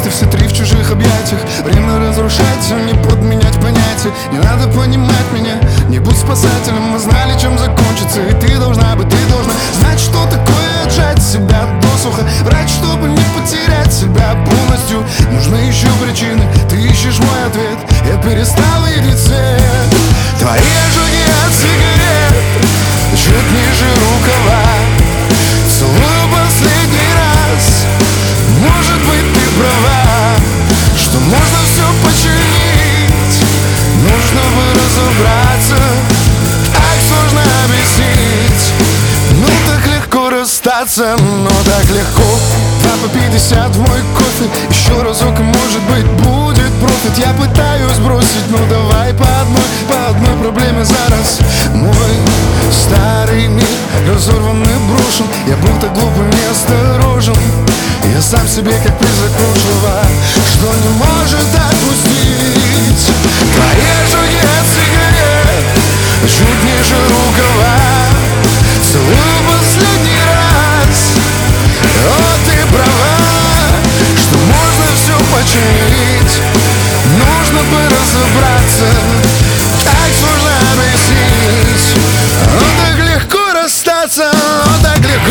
вместе, все три в чужих объятиях. Время разрушать, все не подменять понятия. Не надо понимать меня, не будь спасателем. Мы знали, чем закончится, и ты должна знать, что такое отжать себя досуха. Врать, чтобы не потерять себя полностью. Нужны еще причины, ты ищешь мой ответ. Я перестал видеть свет. Твои ожоги от сигарет чуть ниже рукава. Целую последний раз. Может быть, ты права, что можно все починить. Нужно бы разобраться, так сложно объяснить. Ну так легко расстаться, но так легко. 2 по 50 в мой кофе. Еще разок и может быть будет профит. Я пытаюсь бросить, ну давай по одной проблеме за раз. Мой старый мир разорван и брошен. Я был так глуп и неосторожен. Я сам себе как призрак прошлого, что не может отпустить. Твои ожоги от сигарет чуть ниже рукава. Целую последний раз. О, ты права, что можно все починить. Нужно бы разобраться, так сложно объяснить. О, так легко расстаться, о, так легко.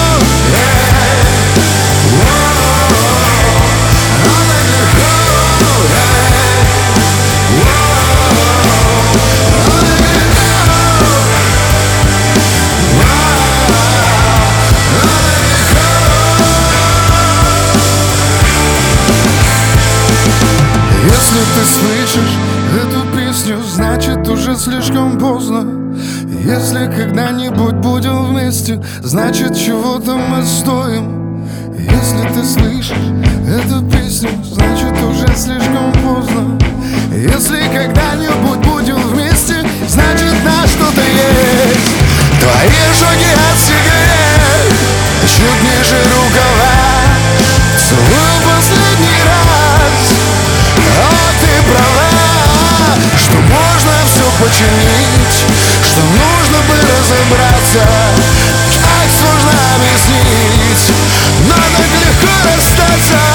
Если ты слышишь эту песню, значит уже слишком поздно. Если когда-нибудь будем вместе, значит чего-то мы стоим. Если ты слышишь эту песню, значит уже слишком поздно. Если когда-нибудь будем вместе, значит на что-то есть. Твои ожоги от сигарет чуть ниже рукава. Целую последний раз. О, ты права, что можно все починить, что нужно бы разобраться, так сложно объяснить, но так легко расстаться.